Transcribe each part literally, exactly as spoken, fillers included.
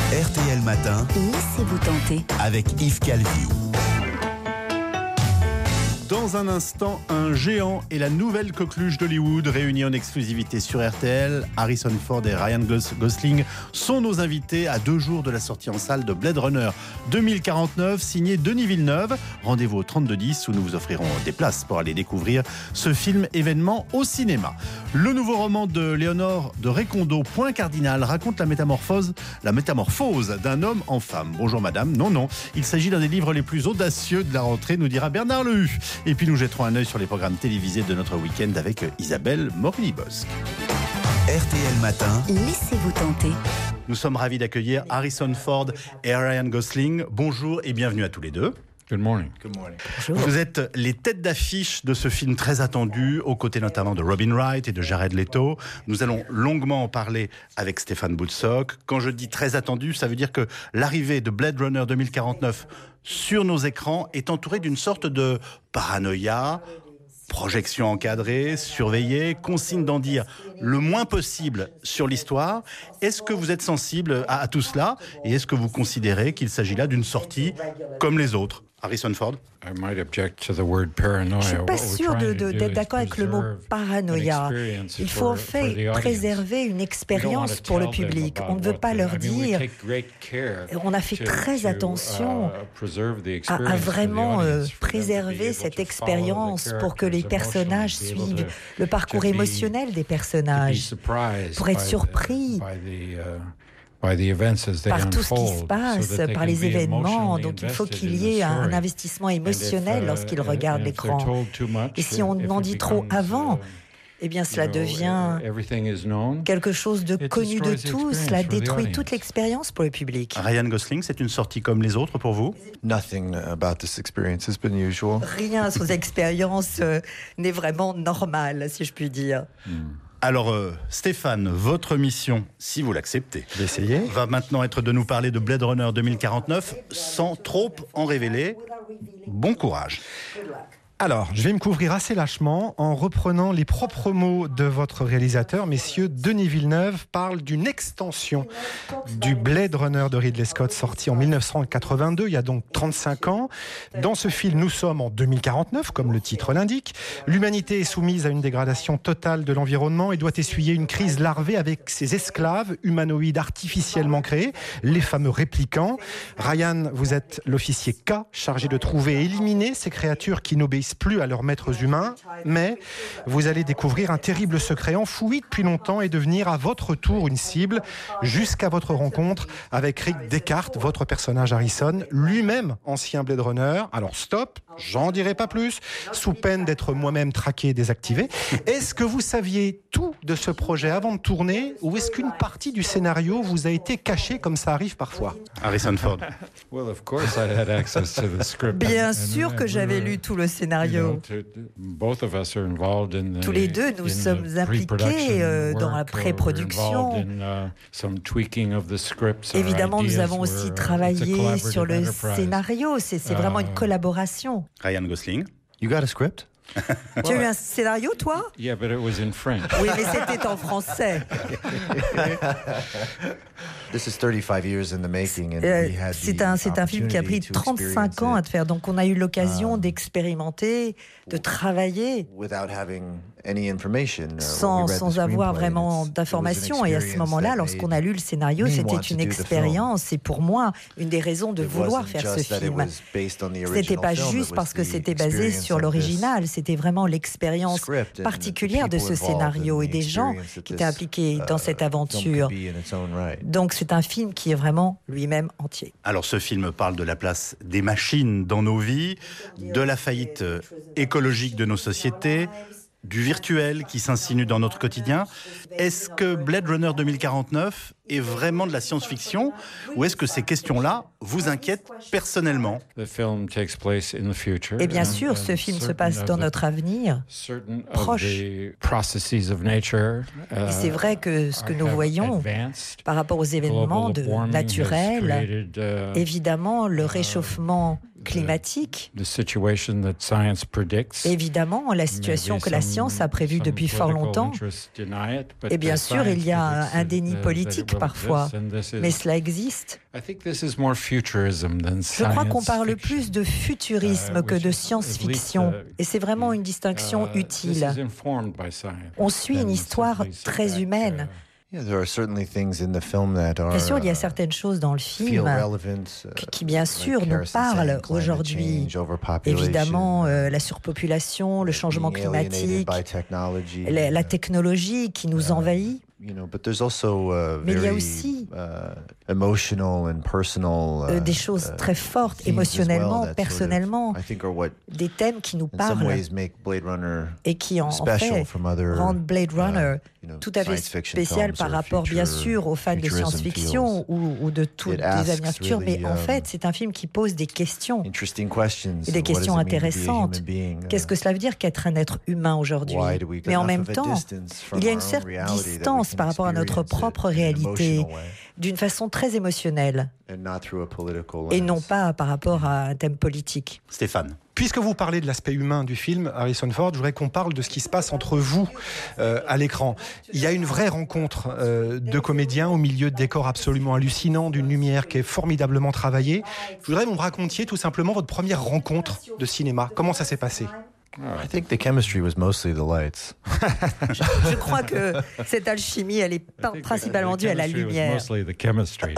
R T L Matin. Laissez-vous tenter. Avec Yves Calvi. Dans un instant, un géant et la nouvelle coqueluche d'Hollywood réunis en exclusivité sur R T L. Harrison Ford et Ryan Gosling sont nos invités à deux jours de la sortie en salle de Blade Runner deux mille quarante-neuf, signé Denis Villeneuve. Rendez-vous au trente-deux dix où nous vous offrirons des places pour aller découvrir ce film événement au cinéma. Le nouveau roman de Léonore de Recondo, Point Cardinal, raconte la métamorphose, la métamorphose d'un homme en femme. Bonjour madame, non non, il s'agit d'un des livres les plus audacieux de la rentrée, nous dira Bernard Lehu. Et puis nous jetterons un œil sur les programmes télévisés de notre week-end avec Isabelle Morini-Bosque. R T L Matin. Laissez-vous tenter. Nous sommes ravis d'accueillir Harrison Ford et Ryan Gosling. Bonjour et bienvenue à tous les deux. Good morning. Good morning. Vous êtes les têtes d'affiche de ce film très attendu, aux côtés notamment de Robin Wright et de Jared Leto. Nous allons longuement en parler avec Stéphane Boutsock. Quand je dis très attendu, ça veut dire que l'arrivée de Blade Runner deux mille quarante-neuf sur nos écrans est entourée d'une sorte de paranoïa, projection encadrée, surveillée, consigne d'en dire le moins possible sur l'histoire. Est-ce que vous êtes sensible à, à tout cela et est-ce que vous considérez qu'il s'agit là d'une sortie comme les autres ? Harrison Ford. I might object to the word paranoia. Je suis pas What we're sûre de, trying to de, do d'être is d'accord avec le mot preserve paranoïa. an experience Il faut en for- for fait the audience. préserver une We don't expérience want to pour le tell them public. about On ne veut what pas the- leur I mean, we dire. take great care On a fait to- très to, attention uh, preserve the à, experience à for the vraiment audience, euh, for them to be préserver able cette to expérience follow the pour que les characters personnages emotionally, be able suivent to- le parcours to be- émotionnel des to be personnages, surprised pour être by the- surpris by the, uh, by the events as they par tout ce qui se unfold, passe, so that they par can les be événements. emotionally Donc il faut invested qu'il in y ait the un, un story. investissement And if, émotionnel uh, lorsqu'ils and regardent if they're l'écran. told too much, Et si on if en it dit trop becomes, avant, uh, eh bien cela you know, devient everything is known, quelque chose de it connu de destroys the tous. experience Cela for the détruit audience. toute l'expérience pour le public. Ryan Gosling, c'est une sortie comme les autres pour vous ? Nothing about this experience has been usual. Rien sur expérience euh, n'est vraiment normal, si je puis dire. Alors euh, Stéphane, votre mission, si vous l'acceptez, D'essayer. va maintenant être de nous parler de Blade Runner deux mille quarante-neuf sans trop en révéler. Bon courage. Alors, je vais me couvrir assez lâchement en reprenant les propres mots de votre réalisateur. Messieurs, Denis Villeneuve parle d'une extension du Blade Runner de Ridley Scott, sorti en mille neuf cent quatre-vingt-deux, il y a donc trente-cinq ans. Dans ce film, nous sommes en deux mille quarante-neuf, comme le titre l'indique. L'humanité est soumise à une dégradation totale de l'environnement et doit essuyer une crise larvée avec ses esclaves humanoïdes artificiellement créés, les fameux réplicants. Ryan, vous êtes l'officier K, chargé de trouver et éliminer ces créatures qui n'obéissent plus à leurs maîtres humains, mais vous allez découvrir un terrible secret enfoui depuis longtemps et devenir à votre tour une cible jusqu'à votre rencontre avec Rick Descartes, votre personnage Harrison, lui-même ancien Blade Runner. Alors stop, j'en dirai pas plus, sous peine d'être moi-même traqué et désactivé. Est-ce que vous saviez tout de ce projet avant de tourner ou est-ce qu'une partie du scénario vous a été cachée comme ça arrive parfois ? Harrison Ford. Well, of course, I had access to the script. Bien And- sûr and que we j'avais were, lu tout le you scénario. know, to- to- both of us are involved in the- Tous les deux, nous in the sommes impliqués, pre-production euh, dans la work, or we're pré-production. involved in, uh, some tweaking of the scripts, our Évidemment, nous ideas avons were, aussi uh, it's a travaillé collaborative sur le enterprise. scénario. C'est, c'est vraiment une Euh, collaboration. Ryan Gosling. You got a script? Tu as eu un scénario, toi ? Yeah, but it was in French. Oui, mais c'était en français. This is thirty-five years in the making, and Euh, we had c'est the un, c'est un film qui a pris opportunity to trente-cinq ans à experience te faire. Donc, on a eu l'occasion Um, d'expérimenter, de travailler it without having any information. uh, when sans, we read the sans avoir screenplay, vraiment it's- it was an d'informations. Et à ce experience moment-là, that lorsqu'on made a lu le scénario, me c'était want to une do the film. expérience. Et pour moi, une des raisons de It vouloir wasn't faire ce just that it film. was based on the Ce n'était original pas film, it juste was parce que the c'était basé experience sur of this l'original, c'était vraiment l'expérience script and particulière the de people ce involved scénario and et the des gens experience that qui étaient this, impliqués uh, dans cette film aventure. could be in its own right. Donc c'est un film qui est vraiment lui-même entier. Alors ce film parle de la place des machines dans nos vies, de la faillite euh, écologique de nos sociétés, du virtuel qui s'insinue dans notre quotidien. Est-ce que Blade Runner deux mille quarante-neuf est vraiment de la science-fiction ou est-ce que ces questions-là vous inquiètent personnellement ? The film takes place in the future. Et bien and- sûr, and ce film se certain passe of dans the- notre avenir. certain of proche. the processes of nature, Et c'est uh, vrai que ce que nous have voyons advanced. par rapport aux événements Global de, warming has naturels, created, uh, évidemment, le réchauffement climatique. the situation that science predicts. Évidemment, la situation Maybe que la some- science a prévue some depuis fort political longtemps. interests deny it, but Et bien the sûr, il y a science un predicts déni that- that it politique will parfois, exist, and this is- mais cela existe. I think this is more futurism than Je crois qu'on science parle fiction. plus de futurisme Uh, que which de is- science-fiction. at least, uh, Et c'est vraiment une distinction Uh, utile. this is informed by science On suit than une histoire simply sit très back, humaine. uh, Yeah, there are certainly things in the film that are Bien sûr, il y a uh, certaines choses dans le feel film relevant, uh, qui, qui, bien like sûr, nous Harrison parlent saying, climate aujourd'hui. change, overpopulation, Évidemment, euh, la surpopulation, le changement being alienated climatique, by technology, la, la uh, technologie qui nous envahit. You know, but there's also uh, Mais il y a very aussi uh, emotional and personal Euh, uh, des choses uh, très fortes, themes as well émotionnellement, that sort of, personnellement, I think are what des thèmes qui nous in some parlent ways make Blade Runner et qui en, en special fait from other rendent Blade Runner uh, you know, tout à fait science fiction spécial films par or rapport, bien future- sûr, aux fans de futurism science-fiction ou, ou de toutes It les asks aventures. Mais really, en um, fait, c'est un film qui pose des questions. interesting questions. Et des What does questions it mean to be a intéressantes. human being? Qu'est-ce que cela veut dire qu'être un être humain aujourd'hui? Why do we Mais en got même enough of a temps, distance from il y a our une own certaine reality that we distance can par rapport à notre experience it propre in an réalité, emotional way d'une façon très émotionnelle, and not through a political et lens. non pas par rapport à un thème politique. Stéphane. Puisque vous parlez de l'aspect humain du film, Harrison Ford, je voudrais qu'on parle de ce qui se passe entre vous euh, à l'écran. Il y a une vraie rencontre euh, de comédiens au milieu de décors absolument hallucinants, d'une lumière qui est formidablement travaillée. Je voudrais que vous me racontiez tout simplement votre première rencontre de cinéma. Comment ça s'est passé ? I think the chemistry was mostly the lights. Je crois que cette alchimie, elle est I pa- think principalement the due à la chemistry was lumière. mostly the chemistry.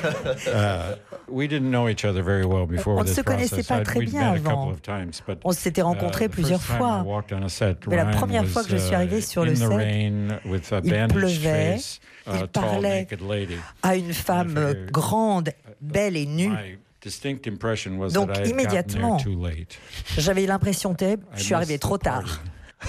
uh, we didn't know each other very well before On ne this se connaissait process. pas I'd- très we'd bien met a couple avant. of times, but, On s'était rencontrés uh, the plusieurs first time fois. I walked on a set, Mais la Ryan première fois was, que je suis uh, arrivée sur in le the set, rain with a il bandaged pleuvait, face, il a tall parlait naked lady. à une femme euh, grande, belle et nue. My distinct impression was Donc, that I had gotten immédiatement, there too late. J'avais l'impression terrible, I je suis arrivée missed trop the party. tard.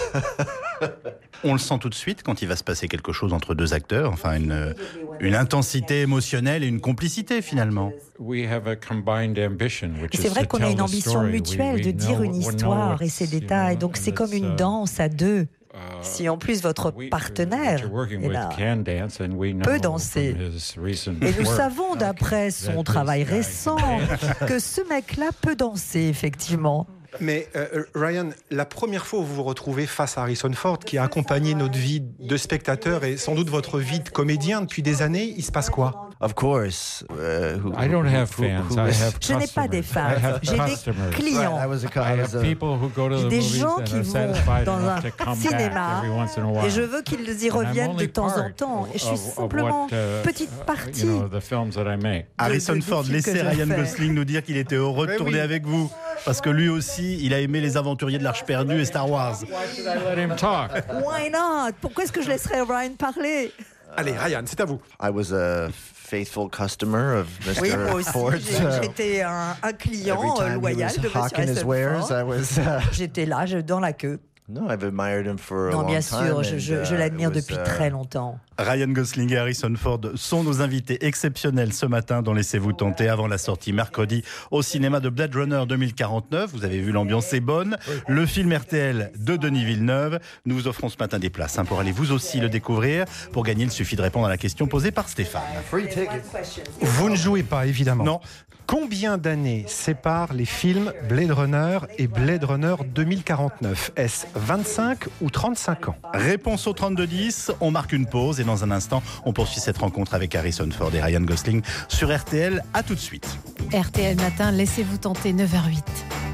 On le sent tout de suite quand il va se passer quelque chose entre deux acteurs, enfin une, une intensité émotionnelle et une complicité finalement. We have a combined ambition, which C'est is vrai to qu'on a tell une the ambition story. We- mutuelle we de dire know- une we know histoire et what's, ses you know, détails. Donc and c'est comme it's, une uh, danse à deux. uh, Si en plus votre we- partenaire that you're working est with là, can dance, and we know peut from danser. his recent et nous work savons d'après son that travail this guy récent can que ce mec-là peut danser, effectivement. Mais euh, Ryan, la première fois où vous vous retrouvez face à Harrison Ford, qui a accompagné notre vie de spectateur et sans doute votre vie de comédien depuis des années, il se passe quoi ? Of course. Uh, who, I don't have who- who- fans. who I is- have Je n'ai pas des customers. I fans, have j'ai des customers. Right, clients. I was a, I I have was a, people who go to the Des movies gens and qui are vont satisfied dans enough un to come cinéma back every once in a while. et je veux qu'ils y And I'm reviennent de only temps en part temps. of- Et je suis of- of simplement what, uh, petite uh, partie. you know, the films that I make. Harrison de- des Ford, films que laissez je Ryan fais. Gosling nous dire qu'il était heureux de Mais tourner oui. avec vous. Parce que lui aussi, il a aimé Les Aventuriers de l'Arche perdue et Star Wars. Why should I let him talk? Why not? Pourquoi est-ce que je laisserais Ryan parler? Allez, Ryan, c'est à vous. I was a faithful customer of Mister Oui, moi aussi, Ford. j'ai- so j'étais un, un every client euh, time he loyal was de Monsieur hawking his Harrison wares, Ford. I was. Uh, J'étais là, je- dans la queue. no, I've admired him for a Non, long bien time. sûr, je, and, je- je uh, l'admire it was, depuis uh, très longtemps. Ryan Gosling et Harrison Ford sont nos invités exceptionnels ce matin dans Laissez-vous tenter avant la sortie mercredi au cinéma de Blade Runner deux mille quarante-neuf. Vous avez vu, l'ambiance est bonne. Le film R T L de Denis Villeneuve. Nous vous offrons ce matin des places hein, pour aller vous aussi le découvrir. Pour gagner, il suffit de répondre à la question posée par Stéphane. Free tickets. Vous ne jouez pas, évidemment. Non. Combien d'années séparent les films Blade Runner et Blade Runner deux mille quarante-neuf ? Est-ce vingt-cinq ou trente-cinq ans ? Réponse au trente-deux dix, on marque une pause et dans un instant, on poursuit cette rencontre avec Harrison Ford et Ryan Gosling sur R T L. À tout de suite. R T L Matin, laissez-vous tenter, neuf heures huit.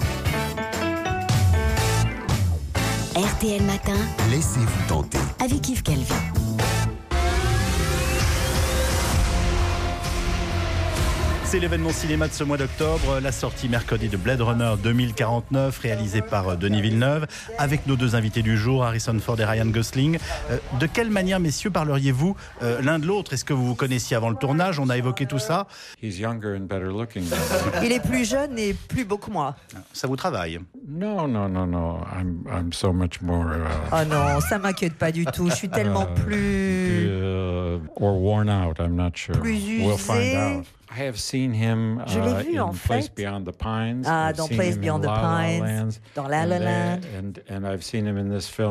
R T L Matin Laissez-vous tenter. avec Yves Calvi. C'est l'événement cinéma de ce mois d'octobre, la sortie mercredi de Blade Runner deux mille quarante-neuf, réalisée par Denis Villeneuve, avec nos deux invités du jour, Harrison Ford et Ryan Gosling. Euh, de quelle manière, messieurs, parleriez-vous euh, l'un de l'autre ? Est-ce que vous vous connaissiez avant le tournage ? On a évoqué tout ça. He's younger and better looking than me. Il est plus jeune et plus beau que moi. Ça vous travaille ? No, no, no, no. I'm I'm so much more uh, Oh non, ça m'inquiète pas du tout. Je suis tellement plus... uh, or worn out. I'm not sure. Plus We'll find usé. out. I have seen him Je l'ai uh, vu, in en Place fait. Beyond the Pines. Ah, I've dans seen Place him in Beyond the La La Pines, Land, dans La La and there- Land. and and I've seen him in this film.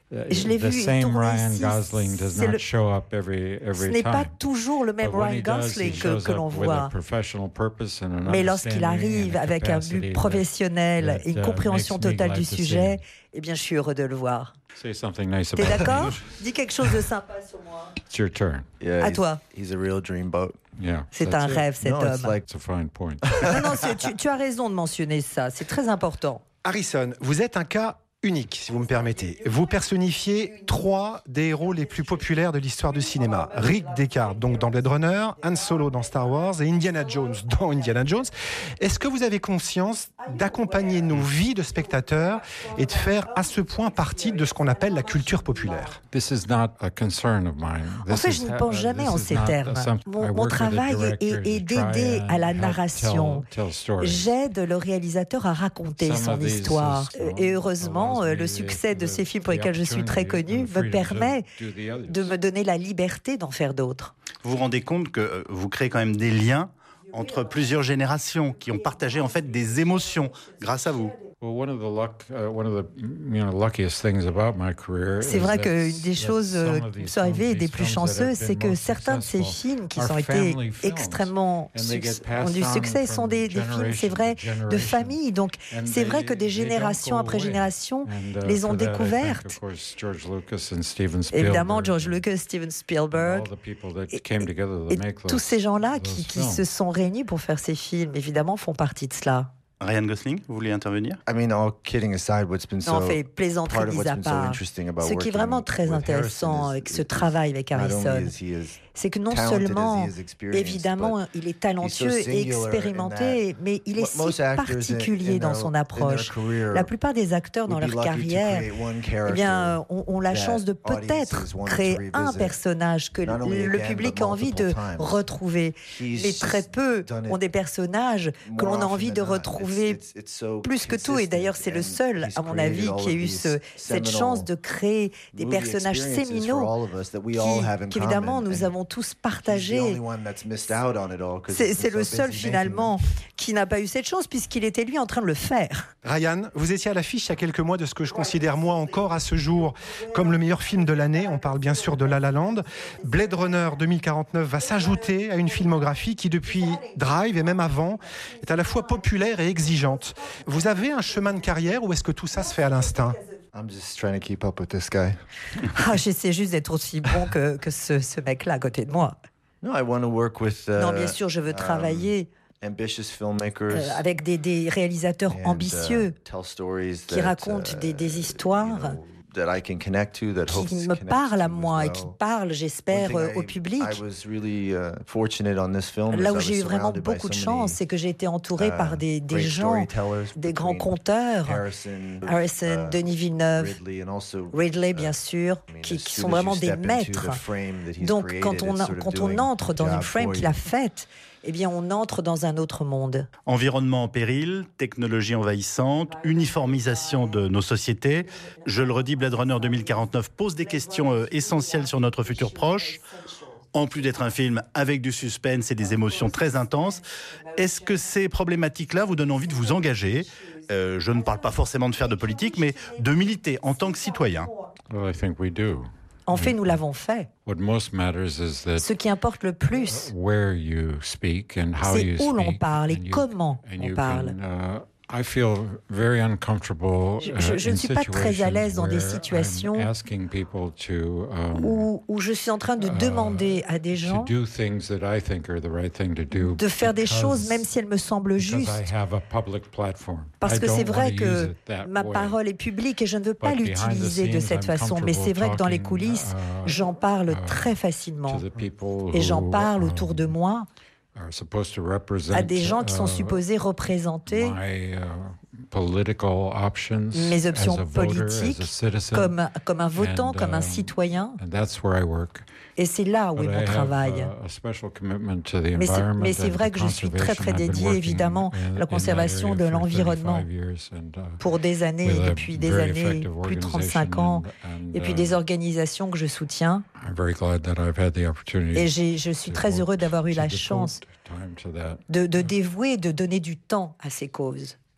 Je l'ai the vu same tourner Ryan ici. Gosling does C'est not le- show up every Ce every n'est pas time. toujours le même But when Ryan he does, he Gosling que, shows que l'on up with a voit. professional purpose and an Mais lorsqu'il understanding arrive and a avec un capacity but that- professionnel that, et une uh, compréhension makes me totale glad du to see sujet, him. eh bien, je suis heureux de le voir. Say something nice T'es about d'accord? me. Dis quelque chose de sympa sur moi. It's your turn. Yeah, À he's, toi. he's a real dreamboat. Yeah. C'est that's un it. rêve, cet No, it's homme. like It's a fine point. Non, non, c'est- tu, tu as raison de mentionner ça. C'est très important. Harrison, vous êtes un cas unique, si vous me permettez. Vous personnifiez trois des héros les plus populaires de l'histoire du cinéma. Rick Deckard, donc dans Blade Runner, Han Solo dans Star Wars et Indiana Jones dans Indiana Jones. Est-ce que vous avez conscience d'accompagner nos vies de spectateurs et de faire à ce point partie de ce qu'on appelle la culture populaire? This is not a concern of mine. En This fait, is je n'y ha- pense uh, jamais this en is ces not termes. something- Mon, I mon work with a travail est, director est to try d'aider and à la help narration. tell- tell stories. J'aide le réalisateur à raconter Some son of these histoire. systems Et heureusement, allows euh, me le the- succès de the- ces films pour the lesquels je suis très opportunity connue and the me freedom to permet do the others. de me donner la liberté d'en faire d'autres. Vous vous rendez compte que euh, vous créez quand même des liens entre plusieurs générations qui ont partagé en fait des émotions grâce à vous. Well, one of the luck, uh, one of the you know luckiest things about my career. C'est is vrai that- qu'une des that choses some euh, of qui me these sont arrivées et films, des these plus films that have chanceuses, been c'est que most certains de ces successful films qui are ont été family films. extrêmement And they suc- get passed ont du on succès sont from des, des films, c'est vrai, generation to de generation. famille. Donc And c'est vrai they- que des they don't générations go après away. générations And, uh, les ont for that, I think, découvertes. of course, George Lucas and Steven Spielberg Évidemment, George and Lucas, Steven all Spielberg, the people that et, came together to et make tous those- ces gens-là those qui, qui films. se sont réunis pour faire ces films, évidemment, font partie de cela. Ryan Gosling, vous voulez intervenir? I mean, all kidding aside, what's been Non, so on fait part plaisanterie of mis what's à been so part. interesting about Ce qui est working vraiment très with intéressant Harrison is- avec ce is travail avec not only Harrison, is he as c'est que non talented as seulement, he is experienced, évidemment, il est talentueux he's so et singular in expérimenté, mais il est Mo- most si actors in- particulier in dans their- son in their approche. career La plupart des acteurs dans would be leur lucky to carrière, create one eh character bien, ont, ont la that chance de peut-être audiences wanted créer to un revisit, personnage que not only le again, public but a envie de multiple times. retrouver. He's Mais très just peu done it ont des personnages que more l'on a often envie de than not. retrouver It's- it's- it's so plus que tout. Et d'ailleurs, c'est le consistent, seul, and he's à mon created avis, all qui a of eu these ce- cette seminal chance de créer des movie personnages experiences séminaux for all of us that we all have in qui, qu'évidemment, common, nous and avons tous he's the partagé. only one that's missed out on it all 'cause C'est he's c'est been le so seul, busy finalement, making qui n'a pas eu cette chance, puisqu'il était, lui, en train de le faire. Ryan, vous étiez à l'affiche il y a quelques mois de ce que je considère, moi encore à ce jour, comme le meilleur film de l'année. On parle bien sûr de La La Land. Blade Runner deux mille quarante-neuf va s'ajouter à une filmographie qui, depuis Drive et même avant, est à la fois populaire et exigeante. Vous avez un chemin de carrière ou est-ce que tout ça se fait à l'instinct? I'm just trying to keep up with this guy. Ah, j'essaie juste d'être aussi bon que, que ce, ce mec-là à côté de moi. No, I want to work with uh, Non, bien sûr, je veux um, travailler ambitious filmmakers euh, avec des, des réalisateurs and, uh, ambitieux tell stories qui that, racontent uh, des, des you histoires know, that I can connect to, that qui hopes me connect parlent à to as moi et well. qui parlent, j'espère, One euh, thing au I- public. I was really uh, fortunate on this film is Là I où was j'ai eu vraiment surrounded by beaucoup de so chance, many, c'est que j'ai été entouré uh, par des, des great gens, storytellers des grands between conteurs, Harrison, Harrison, uh, Denis Villeneuve, Ridley, and also, Ridley, uh, bien sûr, I mean, qui, as qui soon sont as vraiment you des step into maîtres. the frame that he's Donc, created, quand on, it's a- sort of quand on doing entre the dans une job frame for qu'il you. a faite, eh bien, on entre dans un autre monde. Environnement en péril, technologie envahissante, uniformisation de nos sociétés. Je le redis, Blade Runner deux mille quarante-neuf pose des questions euh, essentielles sur notre futur proche. En plus d'être un film avec du suspense et des émotions très intenses, est-ce que ces problématiques-là vous donnent envie de vous engager ? Euh, je ne parle pas forcément de faire de politique, mais de militer en tant que citoyen. Well, I think we do. En fait, nous l'avons fait. What most matters is that Ce qui importe le plus, where you speak and how c'est you où l'on speak, parle et and you- comment and on you parle. can, uh, I feel very uncomfortable. Je- uh, je- je ne in suis pas très à l'aise dans des situations situations where I'm asking people to, um, où, où je suis en train de uh, demander à des to gens do things that I think are the right thing to do de faire des because- choses même si elles me semblent because I justes. have a public platform. Parce I que don't c'est vrai wanna use que it that ma way. parole est publique et je ne veux pas But behind the l'utiliser de scenes, cette I'm façon. Mais c'est vrai que dans les comfortable coulisses, talking, uh, j'en parle uh, très facilement. to the people Et j'en who, parle autour de um, moi are supposed to represent, à des gens qui sont uh, supposés représenter my, uh, political options mes options as a voter, as a politiques citizen, comme, comme un votant, and, comme un um, citoyen. and that's where I work. Et c'est là où But est I mon have, travail. uh, a special commitment to the Mais c'est- environment mais c'est and vrai to que je suis très, très conservation. I've been dédié, working évidemment, in- à la in that conservation area de for l'environnement thirty-five years and, uh, pour des années with et a depuis des very années, effective plus de trente-cinq organisation ans, and- et puis and, des uh, organisations que je soutiens. I'm very glad that I've had the opportunity Et j'ai- je suis to très heureux devote- d'avoir eu to la devote chance time to that. de, de dévouer, de donner du temps à ces causes.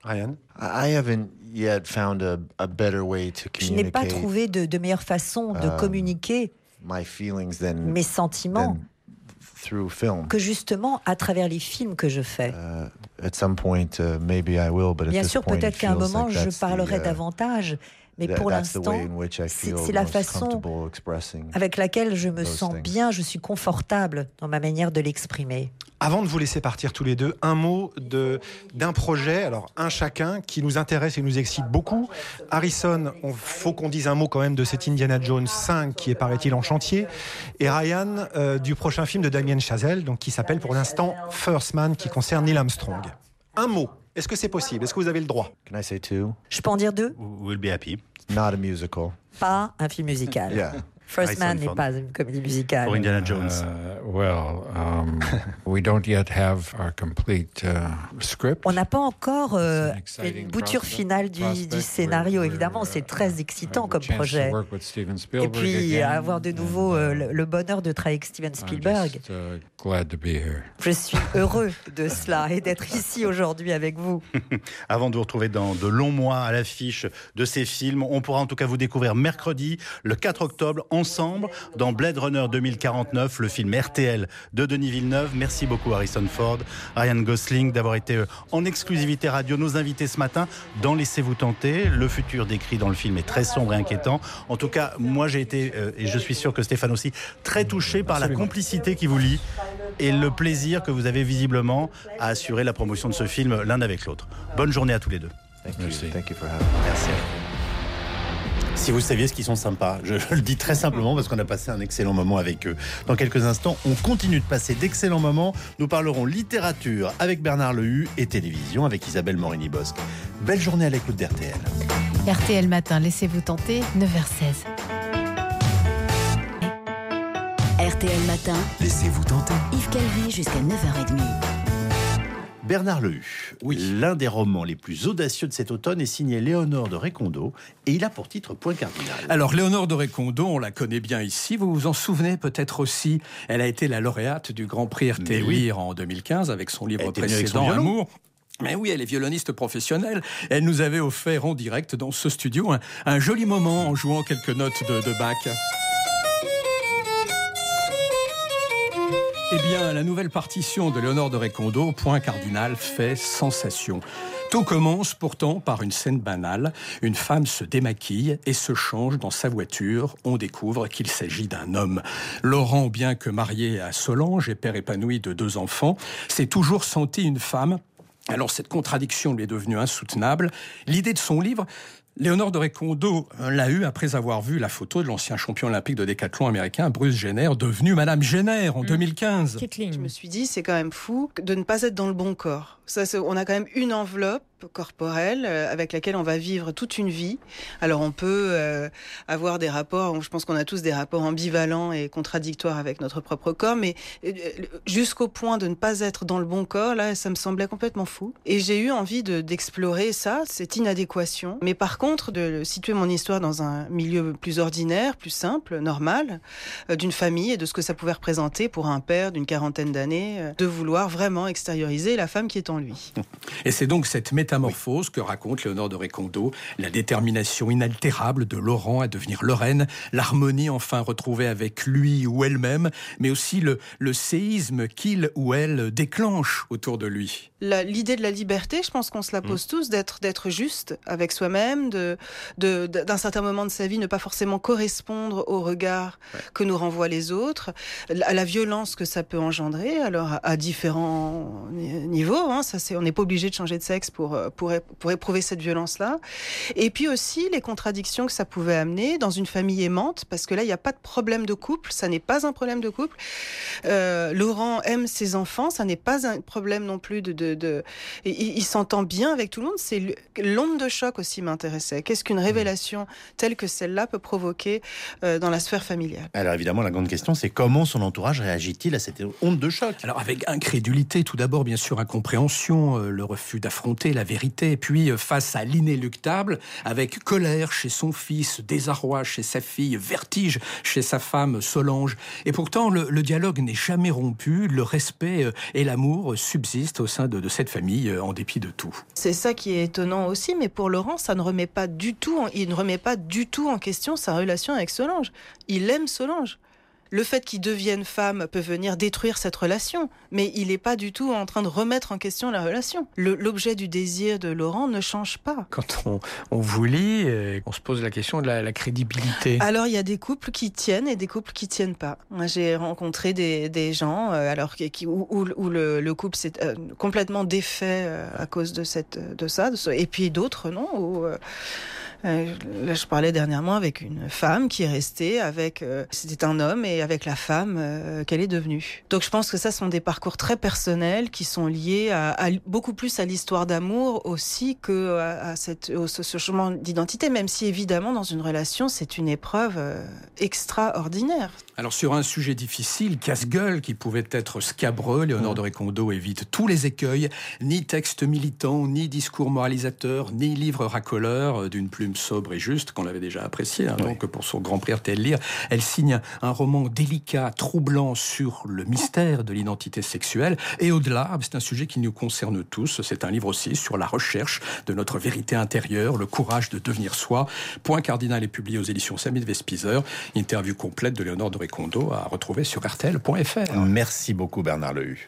Ryan? I haven't yet found a, a better way to Je n'ai pas communicate trouvé de, de meilleure façon de Um, communiquer my feelings than, mes sentiments than through film. que justement à travers les films que je fais. Uh, at some point, uh, maybe I will, but at Bien this sûr, point, peut-être it qu'à un feels moment, like je that's the, parlerai uh, davantage, mais that- pour that's the way l'instant, in which I c'est feel c'est la most façon comfortable expressing. avec laquelle je me those sens things. bien, je suis confortable dans ma manière de l'exprimer. Avant de vous laisser partir tous les deux, un mot de, d'un projet, alors un chacun, qui nous intéresse et nous excite beaucoup. Harrison, il faut qu'on dise un mot quand même de cet Indiana Jones cinq qui est, paraît-il, en chantier. Et Ryan, euh, du prochain film de Damien Chazelle, donc, qui s'appelle pour l'instant First Man, qui concerne Neil Armstrong. Un mot, est-ce que c'est possible? Est-ce que vous avez le droit? Can I say two? Je peux en dire deux? We'll be happy. Not a musical. Pas un film musical. Yeah. First Man Harrison n'est Ford. pas une comédie musicale. Pour Indiana Jones. Uh, well, um, we don't yet have our complete uh, script. On n'a pas encore euh, It's an exciting une bouture prospect- finale du, prospect. du scénario, We're- évidemment. we're, C'est uh, très excitant have comme a chance to projet. work with Steven Et Spielberg puis again, avoir de nouveau and, euh, uh, le, le bonheur de travailler avec Steven I'm Spielberg. just, uh, glad to be here. Je suis heureux de cela et d'être ici aujourd'hui avec vous. Avant de vous retrouver dans de longs mois à l'affiche de ces films, on pourra en tout cas vous découvrir mercredi, le quatre octobre, ensemble, dans Blade Runner deux mille quarante-neuf, le film R T L de Denis Villeneuve. Merci beaucoup Harrison Ford, Ryan Gosling, d'avoir été en exclusivité radio, nos invités ce matin dans Laissez-vous tenter. Le futur décrit dans le film est très sombre et inquiétant. En tout cas, moi j'ai été, euh, et je suis sûr que Stéphane aussi, très touché par Absolument. la complicité qui vous lie et le plaisir que vous avez visiblement à assurer la promotion de ce film l'un avec l'autre. Bonne journée à tous les deux. Thank Merci. you. Thank you for having me. Merci. Si vous saviez ce qu'ils sont sympas, je, je le dis très simplement parce qu'on a passé un excellent moment avec eux. Dans quelques instants, on continue de passer d'excellents moments. Nous parlerons littérature avec Bernard Lehu et télévision avec Isabelle Morini-Bosque. Belle journée à l'écoute d'R T L. R T L Matin, laissez-vous tenter, neuf heures seize. R T L Matin, Laissez-vous tenter. Yves Calvi jusqu'à neuf heures trente. Bernard Lehu, Oui. l'un des romans les plus audacieux de cet automne est signé Léonore de Récondo et il a pour titre Point cardinal. Alors, Léonore de Récondo, on la connaît bien ici. Vous vous en souvenez peut-être aussi. Elle a été la lauréate du Grand Prix R T L Mais oui. Lire en deux mille quinze avec son livre Elle était venue avec son précédent, violon. Amour. Mais oui, elle est violoniste professionnelle. Elle nous avait offert en direct dans ce studio un, un joli moment en jouant quelques notes de, de Bach. Eh bien, la nouvelle partition de Léonore de Récondo, Point cardinal, fait sensation. Tout commence pourtant par une scène banale. Une femme se démaquille et se change dans sa voiture. On découvre qu'il s'agit d'un homme. Laurent, bien que marié à Solange et père épanoui de deux enfants, s'est toujours senti une femme. Alors cette contradiction lui est devenue insoutenable. L'idée de son livre, Léonore de Récondo l'a eue après avoir vu la photo de l'ancien champion olympique de décathlon américain Bruce Jenner, devenu Madame Jenner en deux mille quinze. Je me suis dit, c'est quand même fou de ne pas être dans le bon corps. Ça, c'est- on a quand même une enveloppe corporelle euh, avec laquelle on va vivre toute une vie. Alors on peut euh, avoir des rapports, je pense qu'on a tous des rapports ambivalents et contradictoires avec notre propre corps, mais euh, jusqu'au point de ne pas être dans le bon corps, là, ça me semblait complètement fou. Et j'ai eu envie de, d'explorer ça, cette inadéquation. Mais par contre, de situer mon histoire dans un milieu plus ordinaire, plus simple, normal, euh, d'une famille et de ce que ça pouvait représenter pour un père d'une quarantaine d'années, euh, de vouloir vraiment extérioriser la femme qui est en lui. Et c'est donc cette métamorphose que raconte Léonore de Récondo, la détermination inaltérable de Laurent à devenir Lorraine, l'harmonie enfin retrouvée avec lui ou elle-même, mais aussi le, le séisme qu'il ou elle déclenche autour de lui. La- l'idée de la liberté, je pense qu'on se la pose tous, d'être, d'être juste avec soi-même, de, de, de- d'un certain moment de sa vie, ne pas forcément correspondre au regard que nous renvoient les autres, à la violence que ça peut engendrer, alors à, à différents ni- niveaux. Hein, ça, c'est, on n'est pas obligé de changer de sexe pour, pour, é- pour éprouver cette violence-là. Et puis aussi les contradictions que ça pouvait amener dans une famille aimante, parce que là, il n'y a pas de problème de couple, ça n'est pas un problème de couple. Euh, Laurent aime ses enfants, ça n'est pas un problème non plus de... de, de... Il, il s'entend bien avec tout le monde, c'est l'onde de choc aussi m'intéresse. c'est. Qu'est-ce qu'une révélation telle que celle-là peut provoquer euh, dans la sphère familiale? Alors évidemment, la grande question, c'est comment son entourage réagit-il à cette onde de choc? Alors avec incrédulité, tout d'abord, bien sûr, incompréhension, euh, le refus d'affronter la vérité, puis euh, face à l'inéluctable, avec colère chez son fils, désarroi chez sa fille, vertige chez sa femme Solange. Et pourtant, le, le dialogue n'est jamais rompu, le respect euh, et l'amour subsistent au sein de, de cette famille, euh, en dépit de tout. C'est ça qui est étonnant aussi, mais pour Laurent, ça ne remet pas du tout, en, il ne remet pas du tout en question sa relation avec Solange. Il aime Solange. Le fait qu'il devienne femme peut venir détruire cette relation, mais il n'est pas du tout en train de remettre en question la relation. Le, l'objet du désir de Laurent ne change pas. Quand on, on vous lit, euh, on se pose la question de la, la crédibilité. Alors, il y a des couples qui tiennent et des couples qui tiennent pas. Moi, j'ai rencontré des, des gens euh, alors, qui, où, où, où le, le couple s'est euh, complètement défait euh, à cause de, cette, de ça, de ce, et puis d'autres, non où, euh, Euh, là, je parlais dernièrement avec une femme qui est restée avec... Euh, c'était un homme et avec la femme euh, qu'elle est devenue. Donc je pense que ça sont des parcours très personnels qui sont liés à, à beaucoup plus à l'histoire d'amour aussi que à, à cette, au, ce changement d'identité, même si évidemment dans une relation c'est une épreuve euh, extraordinaire. Alors sur un sujet difficile, casse-gueule qui pouvait être scabreux, Léonore de Récondo évite tous les écueils, ni texte militant, ni discours moralisateur, ni livre racoleur, d'une plume sobre et juste, qu'on l'avait déjà apprécié, hein, oui. Donc pour son Grand Prix R T L Lire, elle signe un roman délicat, troublant sur le mystère de l'identité sexuelle, et au-delà, c'est un sujet qui nous concerne tous, c'est un livre aussi sur la recherche de notre vérité intérieure, le courage de devenir soi. Point Cardinal est publié aux éditions Samy de Vespizer, interview complète de Léonore de Récondo à retrouver sur R T L point F R. Merci beaucoup Bernard Lehu.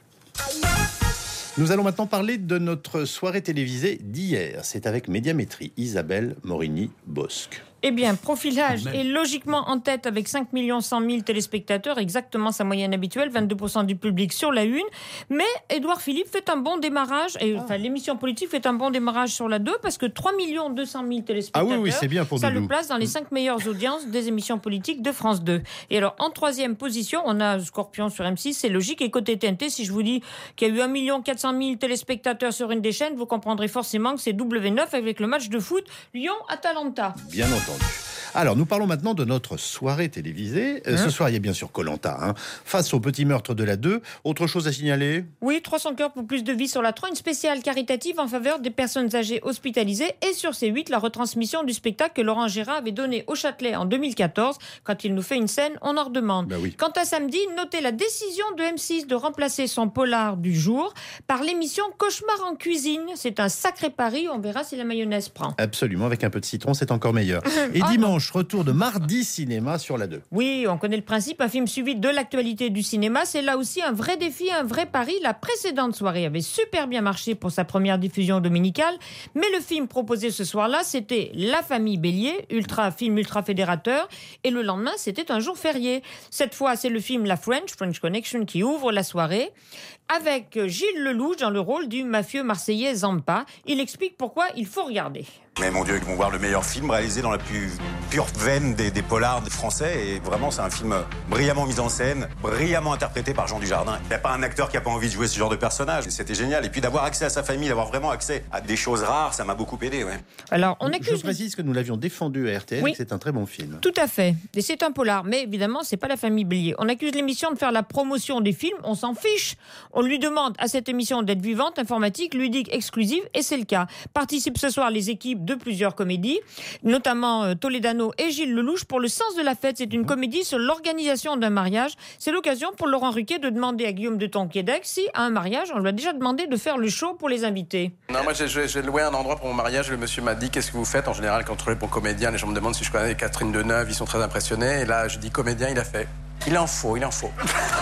Nous allons maintenant parler de notre soirée télévisée d'hier. C'est avec Médiamétrie, Isabelle Morini-Bosque. Eh bien, Profilage est logiquement en tête avec cinq millions cent mille téléspectateurs, exactement sa moyenne habituelle, vingt-deux pour cent du public sur la une. Mais Édouard Philippe fait un bon démarrage, et, enfin l'émission politique fait un bon démarrage sur la deux, parce que trois millions deux cent mille téléspectateurs, ah oui, oui, c'est bien pour ça Doudou. Le place dans les cinq meilleures audiences des émissions politiques de France deux. Et alors, en troisième position, on a Scorpion sur M six, c'est logique. Et côté T N T, si je vous dis qu'il y a eu un million quatre cent mille téléspectateurs sur une des chaînes, vous comprendrez forcément que c'est W neuf avec le match de foot Lyon-Atalanta. Bien entendu. Alors, nous parlons maintenant de notre soirée télévisée. Euh, hein ce soir, il y a bien sûr Koh-Lanta. Hein. Face au petit meurtre de la deux, autre chose à signaler ? Oui, trois cents cœurs pour plus de vie sur la trois, une spéciale caritative en faveur des personnes âgées hospitalisées. Et sur C huit, la retransmission du spectacle que Laurent Gérard avait donné au Châtelet en deux mille quatorze. Quand il nous fait une scène, on en redemande. Ben oui. Quant à samedi, notez la décision de M six de remplacer son polar du jour par l'émission Cauchemar en cuisine. C'est un sacré pari, on verra si la mayonnaise prend. Absolument, avec un peu de citron, c'est encore meilleur. Et oh dimanche, retour de Mardi Cinéma sur la deux. Oui, on connaît le principe, un film suivi de l'actualité du cinéma. C'est là aussi un vrai défi, un vrai pari. La précédente soirée avait super bien marché pour sa première diffusion dominicale, mais le film proposé ce soir-là, c'était La Famille Bélier, ultra film ultra fédérateur, et le lendemain, c'était un jour férié. Cette fois, c'est le film La French, French Connection, qui ouvre la soirée, avec Gilles Lelouch dans le rôle du mafieux marseillais Zampa. Il explique pourquoi il faut regarder. Mais mon Dieu, ils vont voir le meilleur film réalisé dans la plus pure veine des, des polars français. Et vraiment, c'est un film brillamment mis en scène, brillamment interprété par Jean Dujardin. Il n'y a pas un acteur qui n'a pas envie de jouer ce genre de personnage. C'était génial. Et puis d'avoir accès à sa famille, d'avoir vraiment accès à des choses rares, ça m'a beaucoup aidé. Ouais. Alors, on accuse... Je précise que nous l'avions défendu à R T L, oui. Que c'est un très bon film. Tout à fait. Et c'est un polar. Mais évidemment, c'est pas La Famille Bélier. On accuse l'émission de faire la promotion des films. On s'en fiche. On lui demande à cette émission d'être vivante, informatique, ludique, exclusive. Et c'est le cas. Participent ce soir les équipes de plusieurs comédies, notamment euh, Toledano et Gilles Lelouch pour Le Sens de la Fête. C'est une comédie sur l'organisation d'un mariage. C'est l'occasion pour Laurent Ruquier de demander à Guillaume de Tonquédec si, à un mariage, on lui a déjà demandé de faire le show pour les invités. Non, moi j'ai, j'ai loué un endroit pour mon mariage. Le monsieur m'a dit qu'est-ce que vous faites. En général, quand on est pour comédien, les gens me demandent si je connais Catherine Deneuve. Ils sont très impressionnés. Et là, je dis comédien, il a fait. Il en faut, il en faut.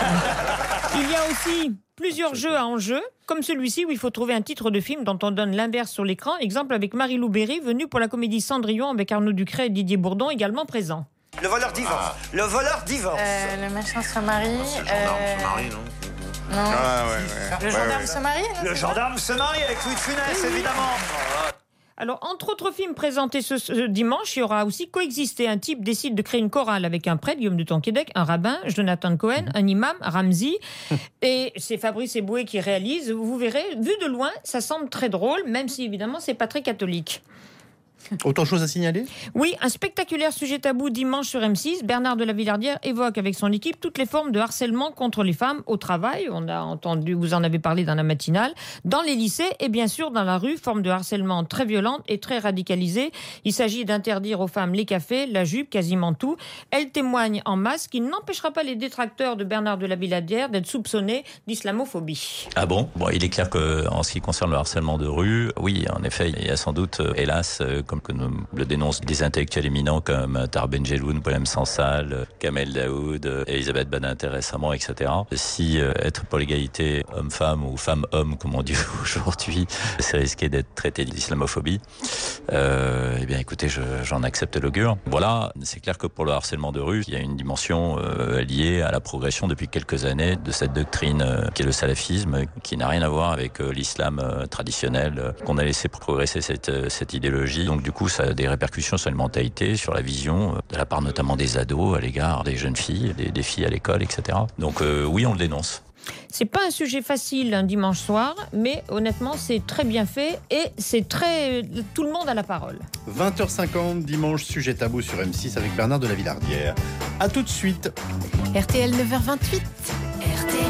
Il y a aussi plusieurs jeux à enjeu, comme celui-ci où il faut trouver un titre de film dont on donne l'inverse sur l'écran. Exemple avec Marie-Lou Berry, venue pour la comédie Cendrillon avec Arnaud Ducret et Didier Bourdon, également présents. Le voleur divorce. Ah. Le voleur divorce. Euh, le machin se marie. Le gendarme euh... se marie, non? Non. Ah, ouais, ouais. Le gendarme ouais, ouais. se marie. Le gendarme se marie avec Louis de Funès, évidemment. Alors, entre autres films présentés ce, ce dimanche, il y aura aussi Coexister. Un type décide de créer une chorale avec un prêtre, Guillaume de Tonquédec, un rabbin, Jonathan Cohen, un imam, Ramzi. Et c'est Fabrice Eboué qui réalise. Vous verrez, vu de loin, ça semble très drôle, même si évidemment, c'est pas très catholique. Autre chose à signaler ? Oui, un spectaculaire sujet tabou dimanche sur M six. Bernard de la Villardière évoque avec son équipe toutes les formes de harcèlement contre les femmes au travail. On a entendu, vous en avez parlé dans la matinale, dans les lycées et bien sûr dans la rue, forme de harcèlement très violente et très radicalisée. Il s'agit d'interdire aux femmes les cafés, la jupe, quasiment tout. Elle témoigne en masse, qui n'empêchera pas les détracteurs de Bernard de la Villardière d'être soupçonnés d'islamophobie. Ah bon ? Bon, il est clair qu'en ce qui concerne le harcèlement de rue, oui, en effet, il y a sans doute, hélas, comme que nous le dénoncent des intellectuels éminents comme Tahar Ben-Jelloun, Boualem Sansal, Kamel Daoud, Elisabeth Badinter récemment, et cetera. Si euh, être pour l'égalité homme-femme ou femme-homme, comme on dit aujourd'hui, c'est risqué d'être traité d'islamophobie, euh, eh bien écoutez, je, j'en accepte l'augure. Voilà, c'est clair que pour le harcèlement de rue, il y a une dimension euh, liée à la progression depuis quelques années de cette doctrine euh, qui est le salafisme, qui n'a rien à voir avec euh, l'islam euh, traditionnel, euh, qu'on a laissé progresser cette, euh, cette idéologie. Donc du coup, ça a des répercussions sur la mentalité, sur la vision, euh, de la part notamment des ados à l'égard des jeunes filles, des, des filles à l'école, et cetera. Donc euh, oui, on le dénonce. C'est pas un sujet facile un dimanche soir, mais honnêtement, c'est très bien fait et c'est très... Tout le monde a la parole. vingt heures cinquante, dimanche, sujet tabou sur M six avec Bernard de la Villardière. A tout de suite. R T L neuf heures vingt-huit. R T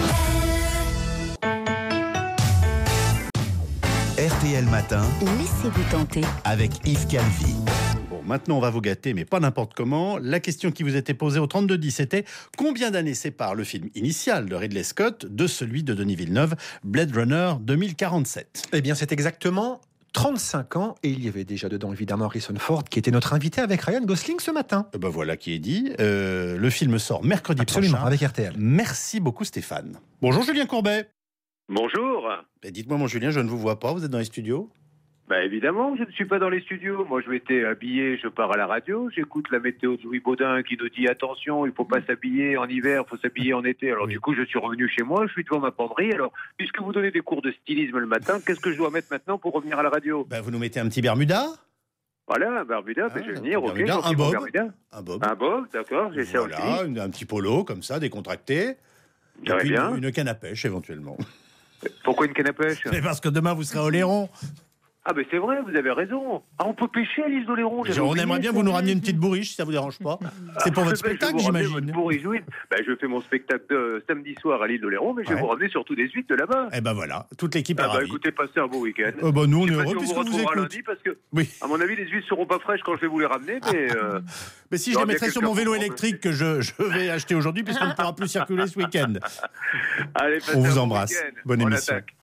L. R T L Matin. Laissez-vous tenter. Avec Yves Calvi. Bon, maintenant on va vous gâter, mais pas n'importe comment. La question qui vous était posée au trente-deux dix, c'était combien d'années sépare le film initial de Ridley Scott de celui de Denis Villeneuve, Blade Runner deux mille quarante-sept ? Eh bien, c'est exactement trente-cinq ans, et il y avait déjà dedans évidemment Harrison Ford, qui était notre invité avec Ryan Gosling ce matin. Ben voilà qui est dit. Euh, le film sort mercredi Absolument, prochain. avec R T L. Merci beaucoup Stéphane. Bonjour Julien Courbet. Bonjour. Ben, dites-moi mon Julien, je ne vous vois pas, vous êtes dans les studios ? Bah évidemment, je ne suis pas dans les studios. Moi, je m'étais habillé, je pars à la radio, j'écoute la météo de Louis Baudin qui nous dit attention, il ne faut pas s'habiller en hiver, il faut s'habiller en été. Alors oui. Du coup, je suis revenu chez moi, je suis devant ma penderie. Alors, puisque vous donnez des cours de stylisme le matin, qu'est-ce que je dois mettre maintenant pour revenir à la radio ? Ben, vous nous mettez un petit Bermuda ? Voilà, un Bermuda, ah, ben, je vais venir, ok. Bermuda, un, bob. Bermuda. un bob. Un bob, d'accord, j'ai ça aussi. Voilà, un petit polo comme ça, décontracté. Et puis bien. Une, une canne à pêche éventuellement. Pourquoi une canne à pêche ? C'est parce que demain vous serez à Oléron. Ah ben c'est vrai, vous avez raison. Ah, on peut pêcher à l'île d'Oléron. On aimerait bien que vous nous rameniez une petite bourriche, si ça vous dérange pas. C'est pour votre ben, spectacle, j'imagine. Bourriche, oui. Ben, je fais mon spectacle de samedi soir à l'île d'Oléron, mais je vais ouais. vous ramener surtout des huîtres de là-bas. Eh ben voilà, toute l'équipe est ah ravie. Ben, écoutez, passez un beau week-end. Euh, ben, nous on est heureux si puisque on vous, vous écoute. lundi parce que, oui. à mon avis, les huîtres seront pas fraîches quand je vais vous les ramener, mais. Euh, mais si je les mettrais sur mon vélo électrique que je, je vais acheter aujourd'hui, puisqu'on ne pourra plus circuler ce week-end. Allez, on vous embrasse. Bonne émission.